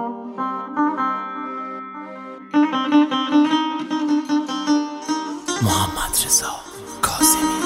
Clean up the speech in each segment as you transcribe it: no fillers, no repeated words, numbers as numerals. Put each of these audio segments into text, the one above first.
محمدرضا کاظمی.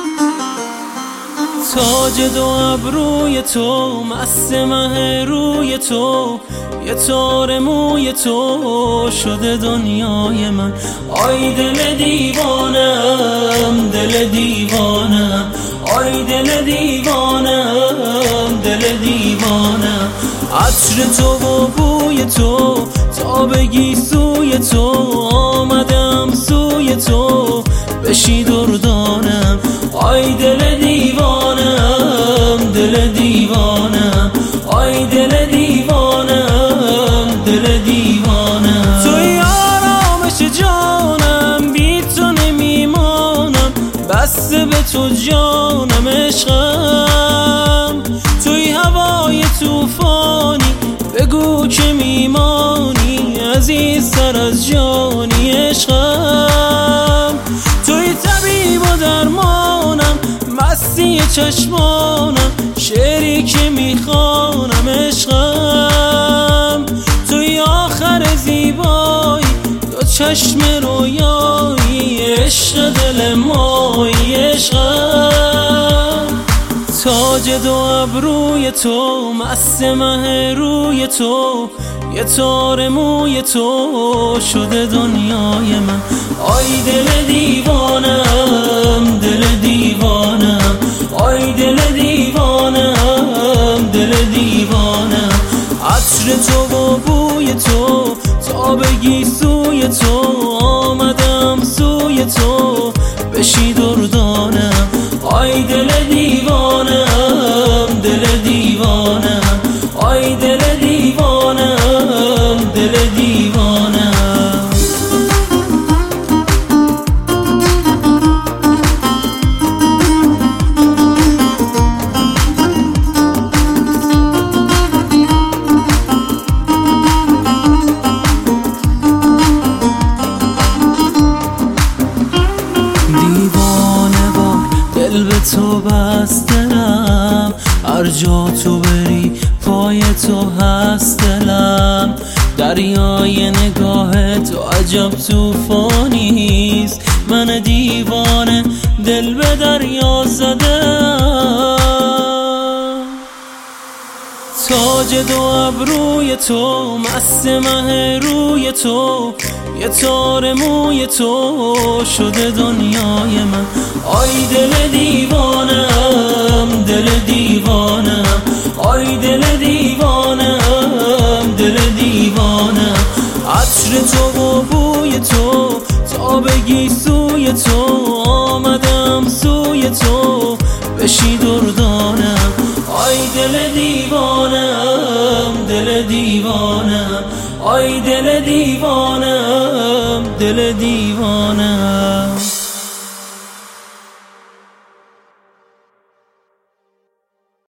تاج دو ابروی تو، مست مه روی تو، یه تار موی تو شده دنیای من. آی دل دیوانم، دل دیوانم، آی دل دیوانم، دل دیوانم. عطر تو و بوی تو، تا بگی سوی تو، آمدم سوی تو بشی دردانم. آی دل دیوانم، دل دیوانم، آی دل دیوانم، دل دیوانم. توی آرامش جانم، بی تو نمیمانم، بسته به تو جانم عشقم. توی هوای توفانی بگو که میمانی، عزیزتر از جانی عشقم. توی طبیب و درمانم، مستی چشمانم، شعری که میخوانم عشقم. توی آخر زیبایی، دو چشم رویایی، عشق دل مایی عشقم. تاج دو ابروی تو، مست مه روی تو، یه تار موی تو شده دنیای من. آی دل دیوانم، دل دیوانم، آی دل دیوانم، دل دیوانم. عطر تو و بوی تو، تا بگی سوی تو، آمدم سوی تو بشی دردانم. آی دل دیوانم، دل دیوانم، آی دل دیوانم، دل دیوانم. دیوانه با دل به تو بستم، هر جا تو بری پای تو هست دلم. دریای نگاه تو عجب توفانیست، من دیوانه دل به دریا زدم. تاج دو ابروی تو، مست مه روی تو، یه تار موی تو شده دنیای من. آی دل دیوانم، دل دیوانم، آی دل دیوانم، دل دیوانم. عطر تو و بوی تو، تا بگی سوی تو، آمدم سوی تو بشی دردانم. آی دل دیوانم، دل دیوانم، آی دل دیوانم، دل دیوانم.